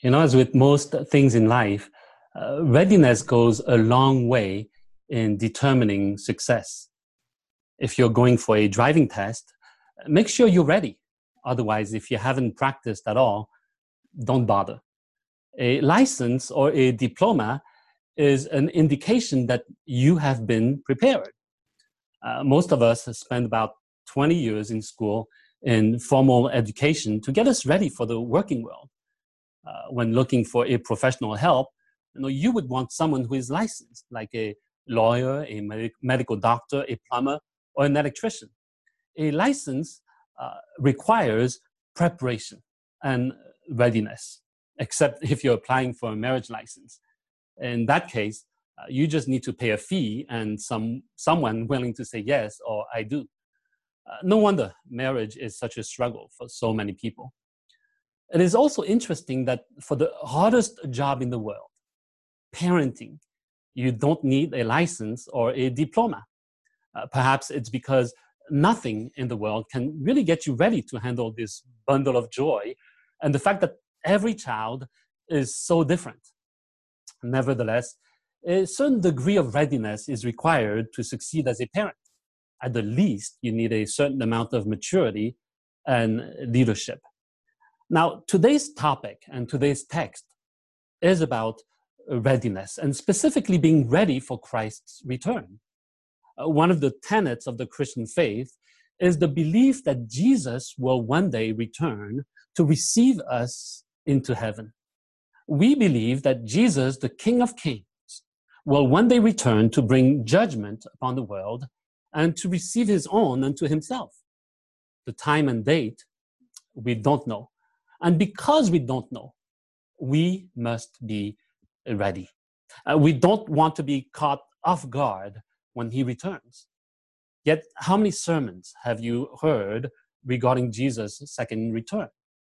As with most things in life, readiness goes a long way in determining success. If you're going for a driving test, make sure you're ready. Otherwise, if you haven't practiced at all, don't bother. A license or a diploma is an indication that you have been prepared. Most of us have spent about 20 years in school in formal education to get us ready for the working world. When looking for a professional help, you would want someone who is licensed, like a lawyer, a medical doctor, a plumber, or an electrician. A license requires preparation and readiness, except if you're applying for a marriage license. In that case, you just need to pay a fee and someone willing to say yes or I do. No wonder marriage is such a struggle for so many people. It is also interesting that for the hardest job in the world, parenting, you don't need a license or a diploma. Perhaps it's because nothing in the world can really get you ready to handle this bundle of joy and the fact that every child is so different. Nevertheless, a certain degree of readiness is required to succeed as a parent. At the least, you need a certain amount of maturity and leadership. Now, today's topic and today's text is about readiness and specifically being ready for Christ's return. One of the tenets of the Christian faith is the belief that Jesus will one day return to receive us into heaven. We believe that Jesus, the King of Kings, will one day return to bring judgment upon the world and to receive his own unto himself. The time and date, we don't know. And because we don't know, we must be ready. We don't want to be caught off guard when he returns. Yet, how many sermons have you heard regarding Jesus' second return?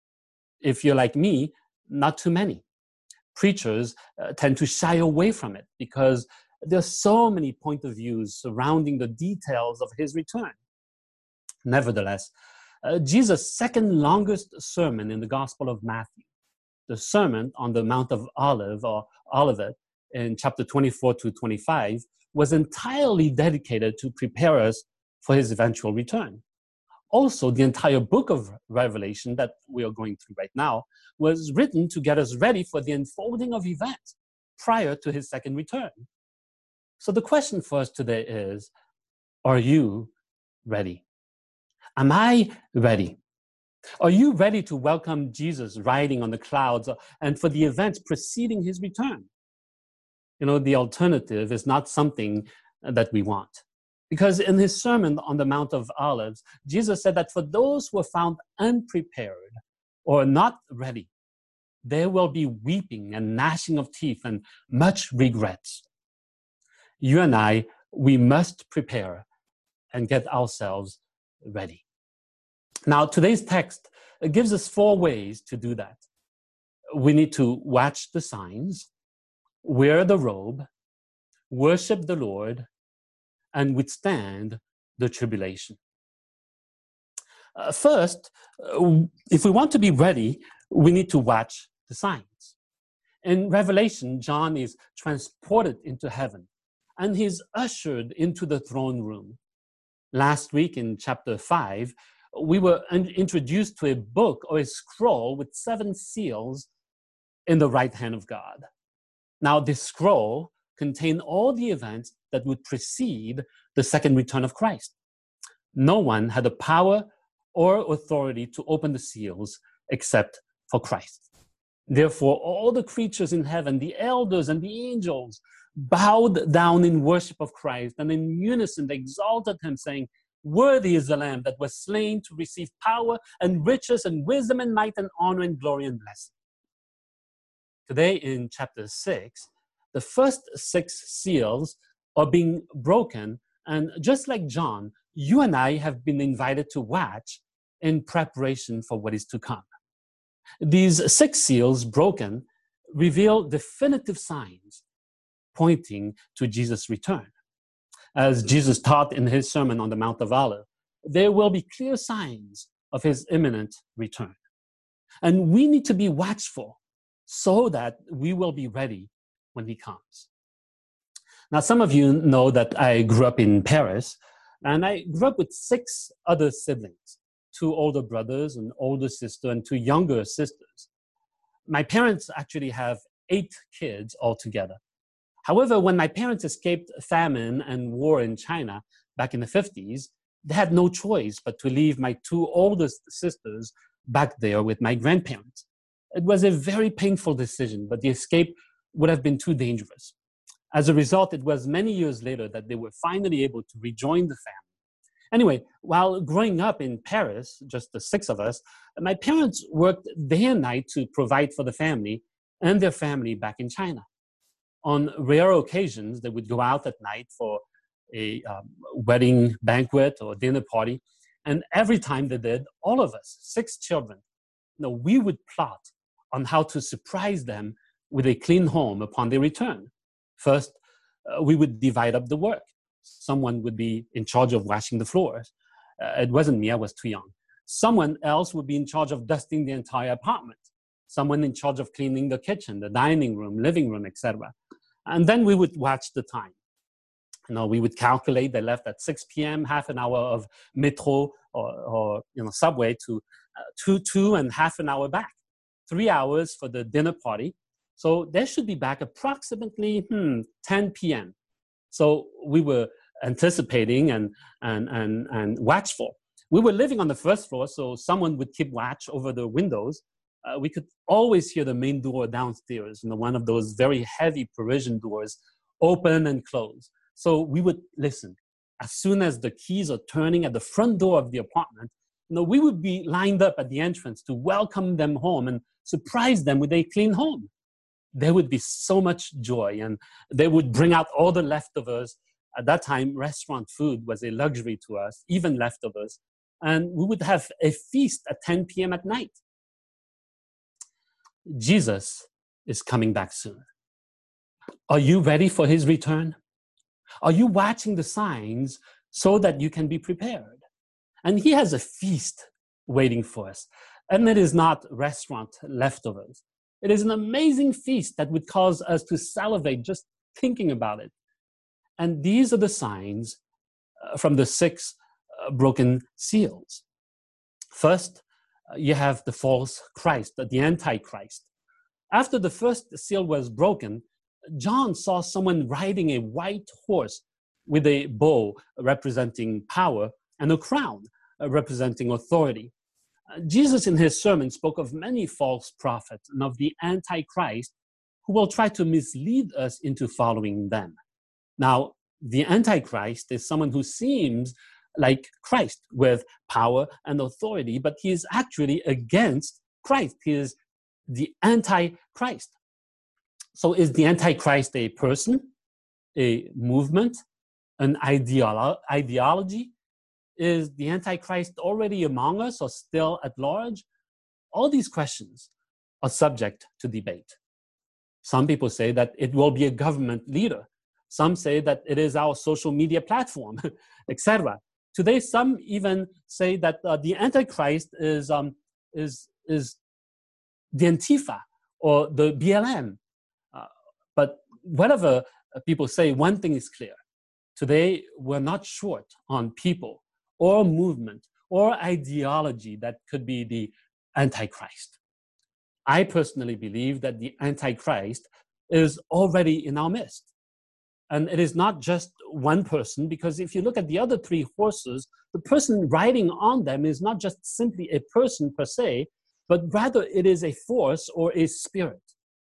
If you're like me, not too many. Preachers tend to shy away from it because there's so many point of views surrounding the details of his return. Nevertheless, Jesus' second longest sermon in the Gospel of Matthew, the Sermon on the Mount of Olives, or Olivet, in chapter 24 to 25, was entirely dedicated to prepare us for his eventual return. Also, the entire book of Revelation that we are going through right now was written to get us ready for the unfolding of events prior to his second return. So the question for us today is, are you ready? Am I ready? Are you ready to welcome Jesus riding on the clouds and for the events preceding his return? The alternative is not something that we want. Because in his Sermon on the Mount of Olives, Jesus said that for those who are found unprepared or not ready, there will be weeping and gnashing of teeth and much regrets. You and I, we must prepare and get ourselves ready. Now, today's text gives us 4 ways to do that. We need to watch the signs, wear the robe, worship the Lord, and withstand the tribulation. First, if we want to be ready, we need to watch the signs. In Revelation, John is transported into heaven, and he's ushered into the throne room. Last week in chapter 5, we were introduced to a book or a scroll with 7 seals in the right hand of God. Now, this scroll contained all the events that would precede the second return of Christ. No one had the power or authority to open the seals except for Christ. Therefore, all the creatures in heaven, the elders and the angels, bowed down in worship of Christ, and in unison they exalted him, saying, "Worthy is the Lamb that was slain to receive power and riches and wisdom and might and honor and glory and blessing." Today in chapter 6, the first 6 seals are being broken, and just like John, you and I have been invited to watch in preparation for what is to come. These 6 seals broken reveal definitive signs pointing to Jesus' return. As Jesus taught in his Sermon on the Mount of Olives, there will be clear signs of his imminent return. And we need to be watchful so that we will be ready when he comes. Now, some of you know that I grew up in Paris, and I grew up with 6 other siblings, 2 older brothers, an older sister, and 2 younger sisters. My parents actually have 8 kids altogether. However, when my parents escaped famine and war in China back in the 50s, they had no choice but to leave my 2 oldest sisters back there with my grandparents. It was a very painful decision, but the escape would have been too dangerous. As a result, it was many years later that they were finally able to rejoin the family. Anyway, while growing up in Paris, just the 6 of us, my parents worked day and night to provide for the family and their family back in China. On rare occasions, they would go out at night for a wedding banquet or dinner party. And every time they did, all of us, 6 children, we would plot on how to surprise them with a clean home upon their return. First, we would divide up the work. Someone would be in charge of washing the floors. It wasn't me, I was too young. Someone else would be in charge of dusting the entire apartment. Someone in charge of cleaning the kitchen, the dining room, living room, etc. And then we would watch the time. We would calculate they left at 6 p.m., half an hour of metro or subway to two and half an hour back. 3 hours for the dinner party. So they should be back approximately 10 p.m. So we were anticipating and watchful. We were living on the first floor, so someone would keep watch over the windows. We could always hear the main door downstairs, one of those very heavy Parisian doors, open and close. So we would listen. As soon as the keys are turning at the front door of the apartment, we would be lined up at the entrance to welcome them home and surprise them with a clean home. There would be so much joy, and they would bring out all the leftovers. At that time, restaurant food was a luxury to us, even leftovers. And we would have a feast at 10 p.m. at night. Jesus is coming back soon. Are you ready for his return? Are you watching the signs so that you can be prepared? And he has a feast waiting for us. And it is not restaurant leftovers. It is an amazing feast that would cause us to salivate just thinking about it. And these are the signs from the 6 broken seals. First, you have the false Christ, the Antichrist. After the first seal was broken, John saw someone riding a white horse with a bow representing power and a crown representing authority. Jesus in his sermon spoke of many false prophets and of the Antichrist who will try to mislead us into following them. Now, the Antichrist is someone who seems like Christ with power and authority, but he is actually against Christ. He is the Antichrist. So is the Antichrist a person, a movement, an ideology? Is the Antichrist already among us or still at large? All these questions are subject to debate. Some people say that it will be a government leader. Some say that it is our social media platform, etc. Today, some even say that the Antichrist is the Antifa or the BLM. But whatever people say, one thing is clear. Today, we're not short on people or movement or ideology that could be the Antichrist. I personally believe that the Antichrist is already in our midst. And it is not just one person, because if you look at the other 3 horses, the person riding on them is not just simply a person per se, but rather it is a force or a spirit.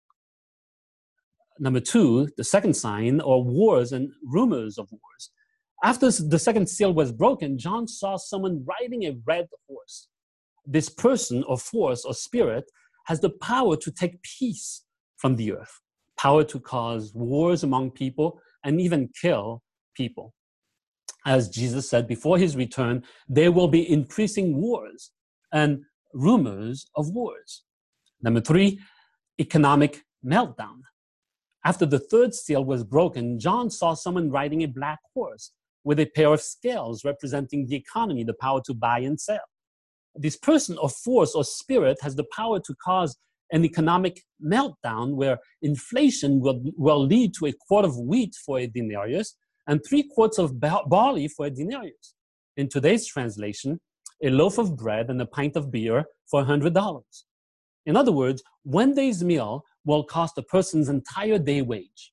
Number 2, the second sign, are wars and rumors of wars. After the second seal was broken, John saw someone riding a red horse. This person or force or spirit has the power to take peace from the earth, power to cause wars among people and even kill people. As Jesus said, before his return, there will be increasing wars and rumors of wars. Number 3, economic meltdown. After the third seal was broken, John saw someone riding a black horse with a pair of scales representing the economy, the power to buy and sell. This person or force or spirit has the power to cause an economic meltdown where inflation will lead to a quart of wheat for a denarius and 3 quarts of barley for a denarius. In today's translation, a loaf of bread and a pint of beer for $100. In other words, one day's meal will cost a person's entire day wage.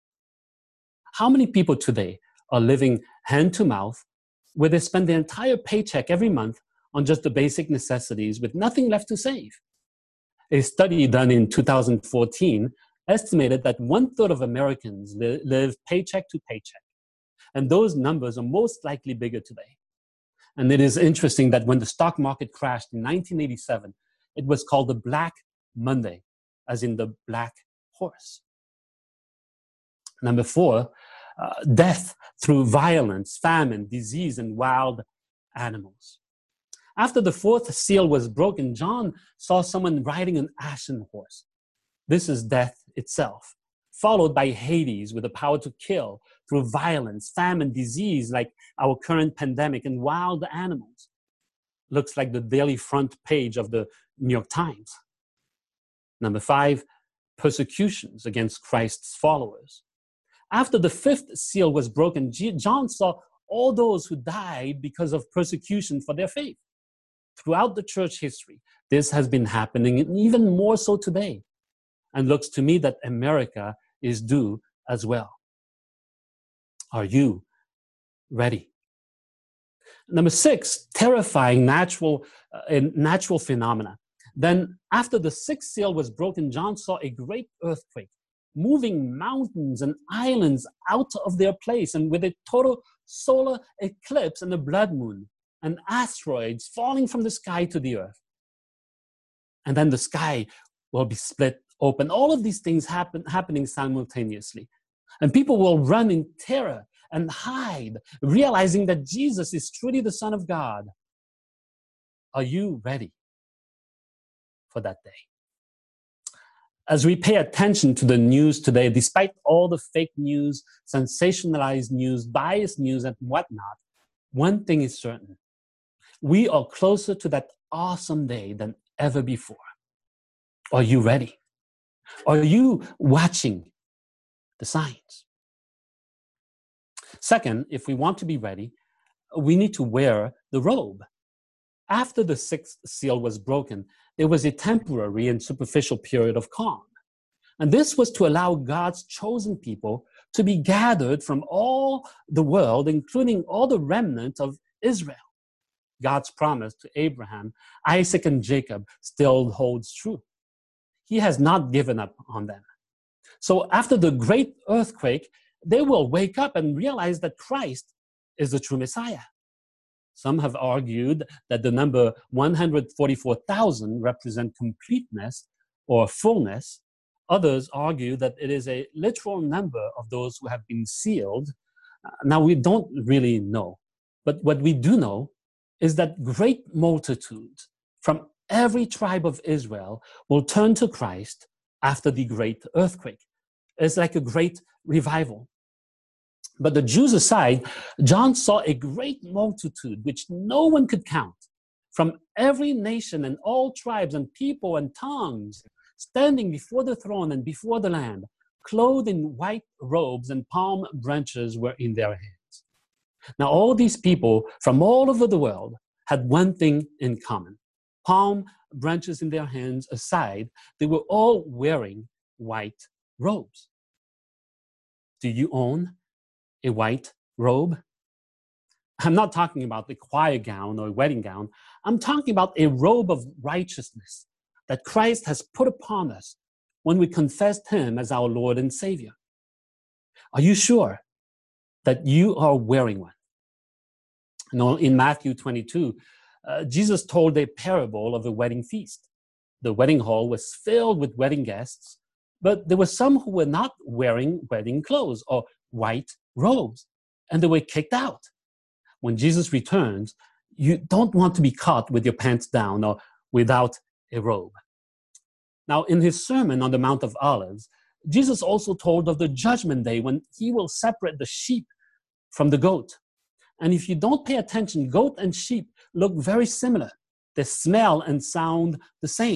How many people today are living hand to mouth, where they spend their entire paycheck every month on just the basic necessities with nothing left to save? A study done in 2014 estimated that 1/3 of Americans live paycheck to paycheck. And those numbers are most likely bigger today. And it is interesting that when the stock market crashed in 1987, it was called the Black Monday, as in the black horse. Number 4, death through violence, famine, disease, and wild animals. After the 4th seal was broken, John saw someone riding an ashen horse. This is death itself, followed by Hades with the power to kill through violence, famine, disease, like our current pandemic, and wild animals. Looks like the daily front page of the New York Times. Number 5, persecutions against Christ's followers. After the 5th seal was broken, John saw all those who died because of persecution for their faith. Throughout the church history, this has been happening, and even more so today. And looks to me that America is due as well. Are you ready? Number 6, terrifying natural phenomena. Then, after the 6th seal was broken, John saw a great earthquake, moving mountains and islands out of their place, and with a total solar eclipse and a blood moon, and asteroids falling from the sky to the earth. And then the sky will be split open. All of these things happening simultaneously. And people will run in terror and hide, realizing that Jesus is truly the Son of God. Are you ready for that day? As we pay attention to the news today, despite all the fake news, sensationalized news, biased news, and whatnot, one thing is certain. We are closer to that awesome day than ever before. Are you ready? Are you watching the signs? Second, if we want to be ready, we need to wear the robe. After the 6th seal was broken, there was a temporary and superficial period of calm. And this was to allow God's chosen people to be gathered from all the world, including all the remnant of Israel. God's promise to Abraham, Isaac, and Jacob still holds true. He has not given up on them. So after the great earthquake, they will wake up and realize that Christ is the true Messiah. Some have argued that the number 144,000 represent completeness or fullness. Others argue that it is a literal number of those who have been sealed. Now, we don't really know. But what we do know is that great multitudes from every tribe of Israel will turn to Christ after the great earthquake. It's like a great revival. But the Jews aside, John saw a great multitude which no one could count, from every nation and all tribes and people and tongues, standing before the throne and before the Lamb, clothed in white robes, and palm branches were in their hands. Now, all these people from all over the world had one thing in common. Palm branches in their hands aside, they were all wearing white robes. Do you own a white robe? I'm not talking about the choir gown or wedding gown. I'm talking about a robe of righteousness that Christ has put upon us when we confessed him as our Lord and Savior. Are you sure that you are wearing one? No, in Matthew 22, Jesus told a parable of a wedding feast. The wedding hall was filled with wedding guests, but there were some who were not wearing wedding clothes or white robes, and they were kicked out. When Jesus returns, you don't want to be caught with your pants down or without a robe. Now, in his Sermon on the Mount of Olives, Jesus also told of the judgment day when he will separate the sheep from the goat. And if you don't pay attention, goat and sheep look very similar. They smell and sound the same.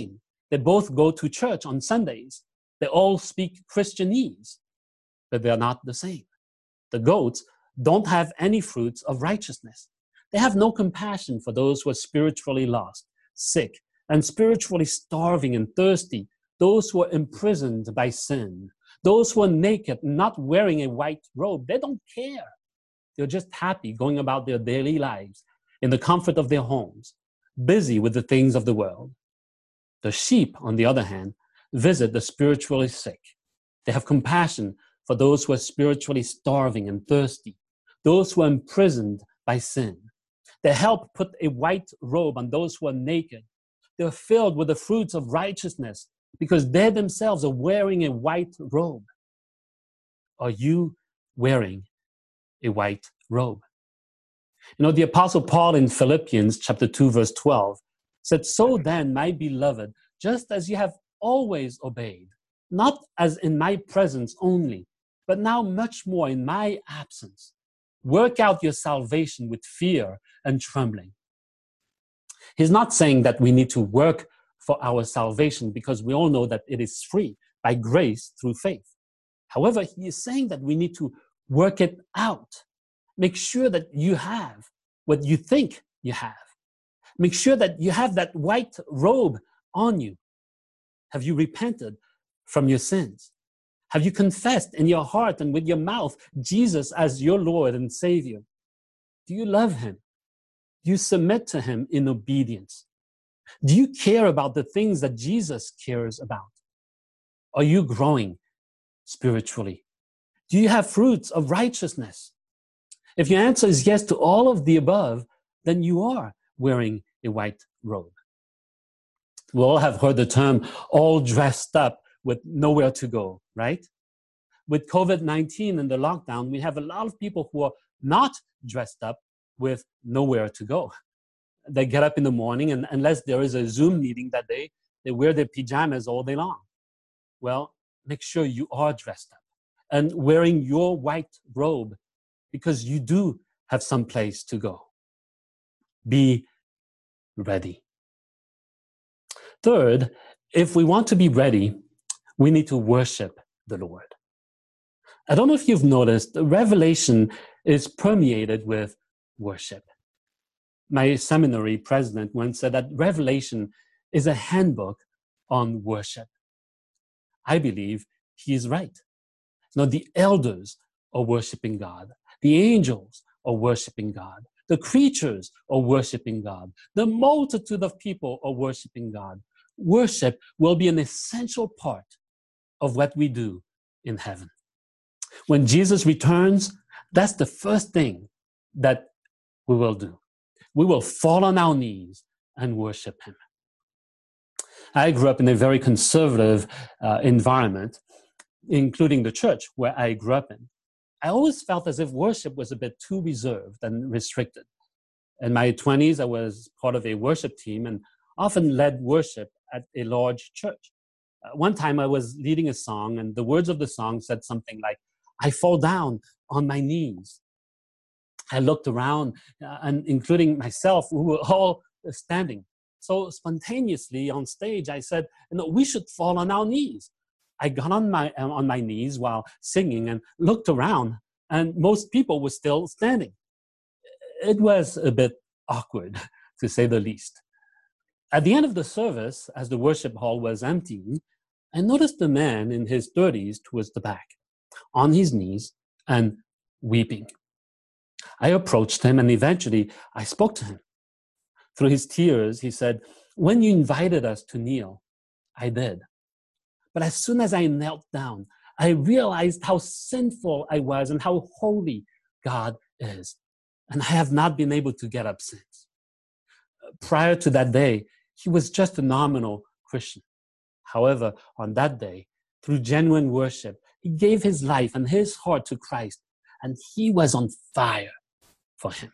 They both go to church on Sundays. They all speak Christianese, but they're not the same. The goats don't have any fruits of righteousness. They have no compassion for those who are spiritually lost, sick, and spiritually starving and thirsty, those who are imprisoned by sin, those who are naked, not wearing a white robe. They don't care. They're just happy going about their daily lives in the comfort of their homes, busy with the things of the world. The sheep, on the other hand, visit the spiritually sick. They have compassion for those who are spiritually starving and thirsty, those who are imprisoned by sin. They help put a white robe on those who are naked. They're filled with the fruits of righteousness because they themselves are wearing a white robe. Are you wearing a white robe? You know, the Apostle Paul in Philippians chapter 2, verse 12 said, "So then, my beloved, just as you have always obeyed, not as in my presence only, but now much more in my absence, work out your salvation with fear and trembling." He's not saying that we need to work for our salvation because we all know that it is free by grace through faith. However, he is saying that we need to work it out. Make sure that you have what you think you have. Make sure that you have that white robe on you. Have you repented from your sins? Have you confessed in your heart and with your mouth Jesus as your Lord and Savior? Do you love him? Do you submit to him in obedience? Do you care about the things that Jesus cares about? Are you growing spiritually? Do you have fruits of righteousness? If your answer is yes to all of the above, then you are wearing a white robe. We all have heard the term all dressed up with nowhere to go, right? With COVID-19 and the lockdown, we have a lot of people who are not dressed up with nowhere to go. They get up in the morning and unless there is a Zoom meeting that day, they wear their pajamas all day long. Well, make sure you are dressed up and wearing your white robe because you do have some place to go. Be ready. Third, if we want to be ready, we need to worship the Lord. I don't know if you've noticed, Revelation is permeated with worship. My seminary president once said that Revelation is a handbook on worship. I believe he is right. Now, the elders are worshiping God. The angels are worshiping God. The creatures are worshiping God. The multitude of people are worshiping God. Worship will be an essential part of what we do in heaven. When Jesus returns, that's the first thing that we will do. We will fall on our knees and worship him. I grew up in a very conservative environment, including the church where I grew up in. I always felt as if worship was a bit too reserved and restricted. In my 20s, I was part of a worship team and often led worship at a large church. One time I was leading a song and the words of the song said something like, "I fall down on my knees." I looked around, and including myself, we were all standing. So spontaneously on stage, I said, we should fall on our knees. I got on my knees while singing and looked around, and most people were still standing. It was a bit awkward, to say the least. At the end of the service, as the worship hall was emptying, I noticed a man in his 30s towards the back, on his knees and weeping. I approached him and eventually I spoke to him. Through his tears, he said, "When you invited us to kneel, I did. But as soon as I knelt down, I realized how sinful I was and how holy God is. And I have not been able to get up since." Prior to that day, he was just a nominal Christian. However, on that day, through genuine worship, he gave his life and his heart to Christ, and he was on fire for him.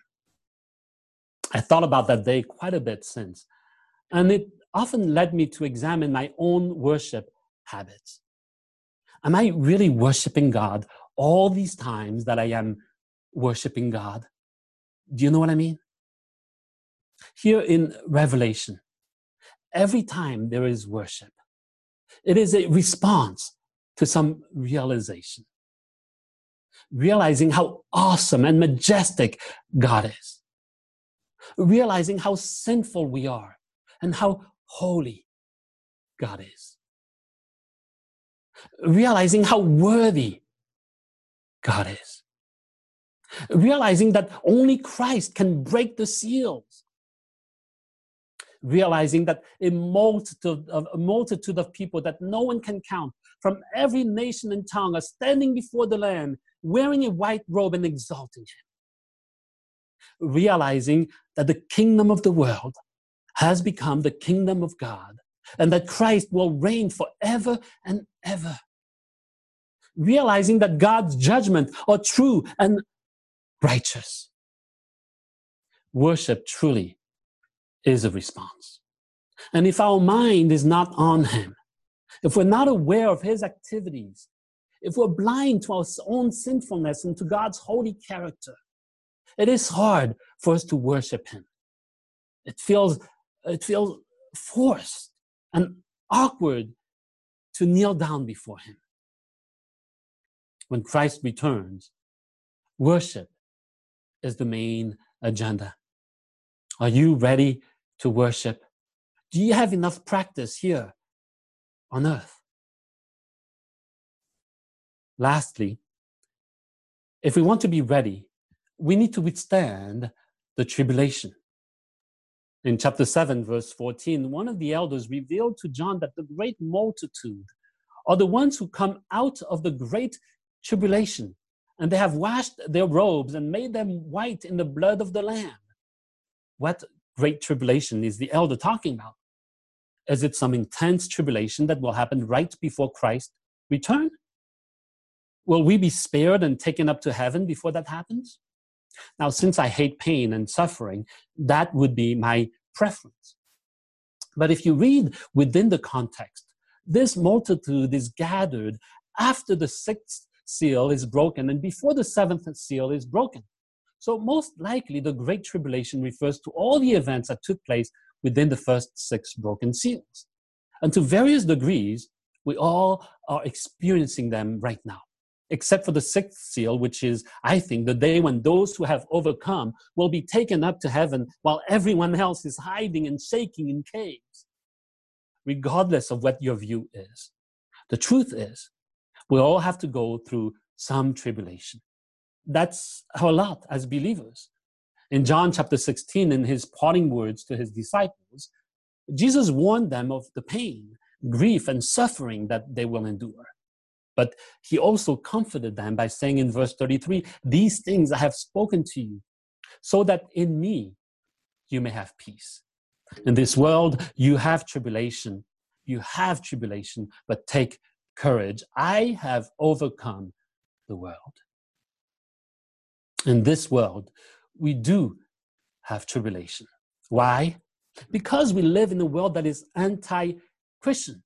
I thought about that day quite a bit since, and it often led me to examine my own worship habits. Am I really worshiping God all these times that I am worshiping God? Do you know what I mean? Here in Revelation, every time there is worship, it is a response to some realization. Realizing how awesome and majestic God is. Realizing how sinful we are and how holy God is. Realizing how worthy God is. Realizing that only Christ can break the seals. Realizing that a multitude of people that no one can count from every nation and tongue are standing before the Lamb, wearing a white robe and exalting him. Realizing that the kingdom of the world has become the kingdom of God, and that Christ will reign forever and ever. Realizing that God's judgments are true and righteous. Worship truly is a response. And if our mind is not on him, if we're not aware of his activities, if we're blind to our own sinfulness and to God's holy character, it is hard for us to worship him. It feels forced and awkward to kneel down before him. When Christ returns, worship is the main agenda. Are you ready to worship? Do you have enough practice here on earth? Lastly, if we want to be ready, we need to withstand the tribulation. In chapter 7, verse 14, one of the elders revealed to John that the great multitude are the ones who come out of the great tribulation, and they have washed their robes and made them white in the blood of the Lamb. What great tribulation is the elder talking about? Is it some intense tribulation that will happen right before Christ's return? Will we be spared and taken up to heaven before that happens? Now, since I hate pain and suffering, that would be my preference. But if you read within the context, this multitude is gathered after the sixth seal is broken and before the seventh seal is broken. So most likely the Great Tribulation refers to all the events that took place within the first six broken seals. And to various degrees, we all are experiencing them right now, except for the sixth seal, which is, I think, the day when those who have overcome will be taken up to heaven while everyone else is hiding and shaking in caves. Regardless of what your view is, the truth is, we all have to go through some tribulation. That's our lot as believers. In John chapter 16, in his parting words to his disciples, Jesus warned them of the pain, grief, and suffering that they will endure. But he also comforted them by saying in verse 33, "These things I have spoken to you, so that in me you may have peace. In this world you have tribulation, but take courage. I have overcome the world." In this world, we do have tribulation. Why? Because we live in a world that is anti-Christian.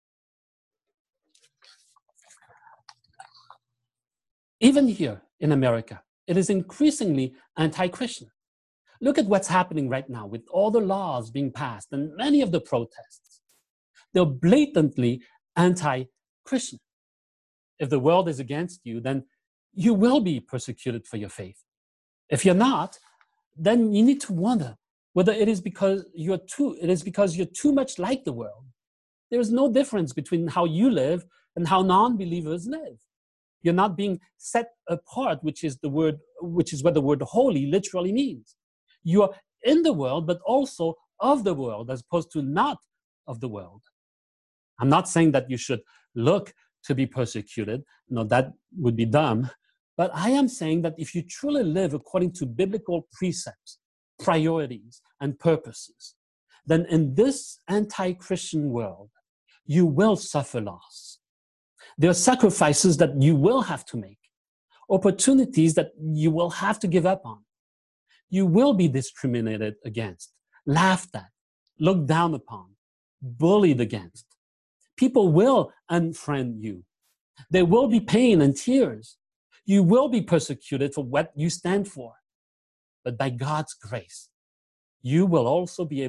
Even here in America, it is increasingly anti-Christian. Look at what's happening right now with all the laws being passed and many of the protests. They're blatantly anti-Christian. If the world is against you, then you will be persecuted for your faith. If you're not, then you need to wonder whether it is because you're too much like the world. There is no difference between how you live and how non-believers live. You're not being set apart, which is what the word holy literally means. You're in the world, but also of the world, as opposed to not of the world. I'm not saying that you should look to be persecuted. No, that would be dumb. But I am saying that if you truly live according to biblical precepts, priorities, and purposes, then in this anti-Christian world, you will suffer loss. There are sacrifices that you will have to make, opportunities that you will have to give up on. You will be discriminated against, laughed at, looked down upon, bullied against. People will unfriend you. There will be pain and tears. You will be persecuted for what you stand for. But by God's grace, you will also be able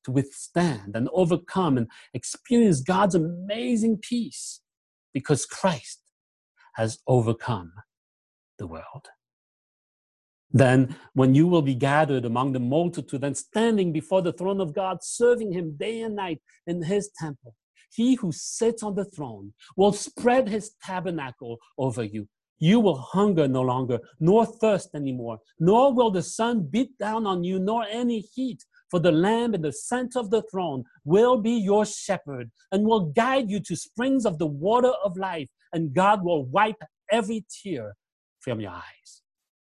to withstand and overcome and experience God's amazing peace because Christ has overcome the world. Then, when you will be gathered among the multitude and standing before the throne of God, serving him day and night in his temple, he who sits on the throne will spread his tabernacle over you. You will hunger no longer, nor thirst anymore, nor will the sun beat down on you, nor any heat. For the Lamb in the center of the throne will be your shepherd and will guide you to springs of the water of life, and God will wipe every tear from your eyes.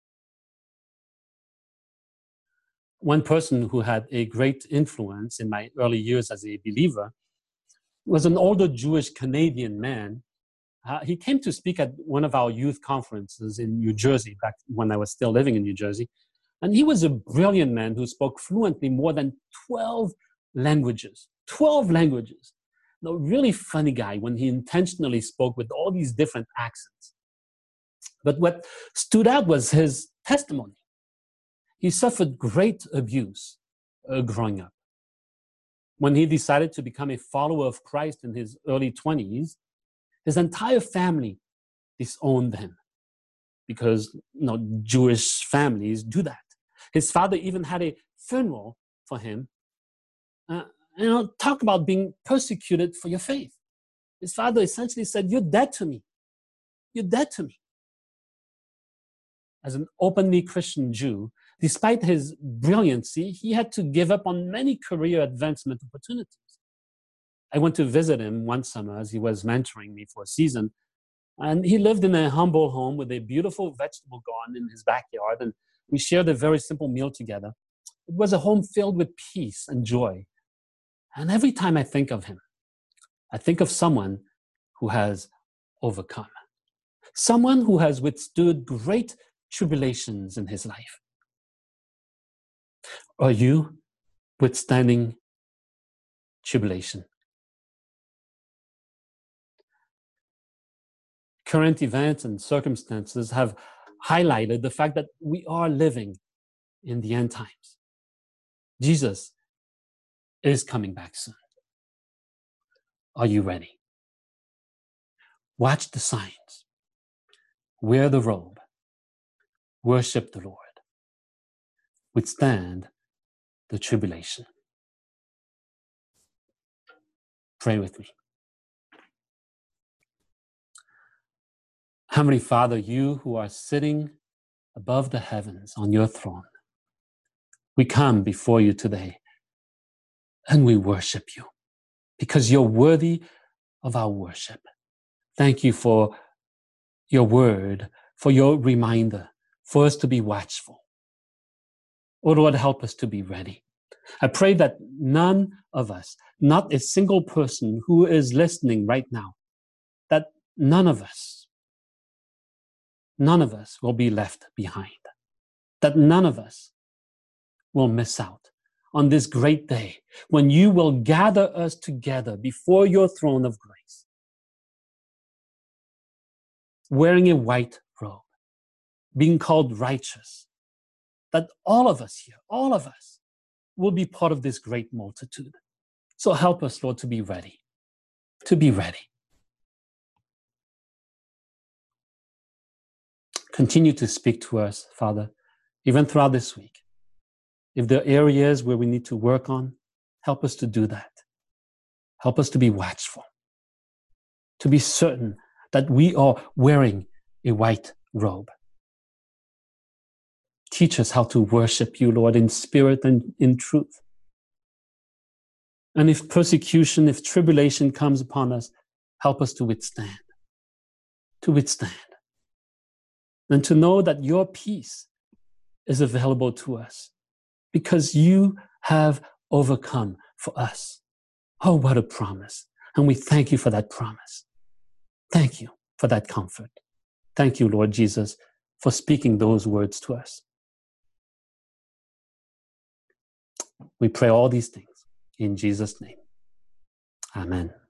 One person who had a great influence in my early years as a believer was an older Jewish Canadian man. He came to speak at one of our youth conferences in New Jersey, back when I was still living in New Jersey. And he was a brilliant man who spoke fluently more than 12 languages. 12 languages. A really funny guy when he intentionally spoke with all these different accents. But what stood out was his testimony. He suffered great abuse growing up. When he decided to become a follower of Christ in his early 20s, his entire family disowned him because Jewish families do that. His father even had a funeral for him. Talk about being persecuted for your faith. His father essentially said, "You're dead to me. You're dead to me." As an openly Christian Jew, despite his brilliancy, he had to give up on many career advancement opportunities. I went to visit him one summer as he was mentoring me for a season, and he lived in a humble home with a beautiful vegetable garden in his backyard, and we shared a very simple meal together. It was a home filled with peace and joy. And every time I think of him, I think of someone who has overcome, someone who has withstood great tribulations in his life. Are you withstanding tribulation? Current events and circumstances have highlighted the fact that we are living in the end times. Jesus is coming back soon. Are you ready? Watch the signs. Wear the robe. Worship the Lord. Withstand the tribulation. Pray with me. Heavenly Father, you who are sitting above the heavens on your throne, we come before you today and we worship you because you're worthy of our worship. Thank you for your word, for your reminder, for us to be watchful. Oh Lord, help us to be ready. I pray that none of us, not a single person who is listening right now, that none of us will be left behind, that none of us will miss out on this great day when you will gather us together before your throne of grace, wearing a white robe, being called righteous, that all of us here, all of us, will be part of this great multitude. So help us, Lord, to be ready, to be ready. Continue to speak to us, Father, even throughout this week. If there are areas where we need to work on, help us to do that. Help us to be watchful, to be certain that we are wearing a white robe. Teach us how to worship you, Lord, in spirit and in truth. And if persecution, if tribulation comes upon us, help us to withstand. And to know that your peace is available to us because you have overcome for us. Oh, what a promise. And we thank you for that promise. Thank you for that comfort. Thank you, Lord Jesus, for speaking those words to us. We pray all these things in Jesus' name. Amen.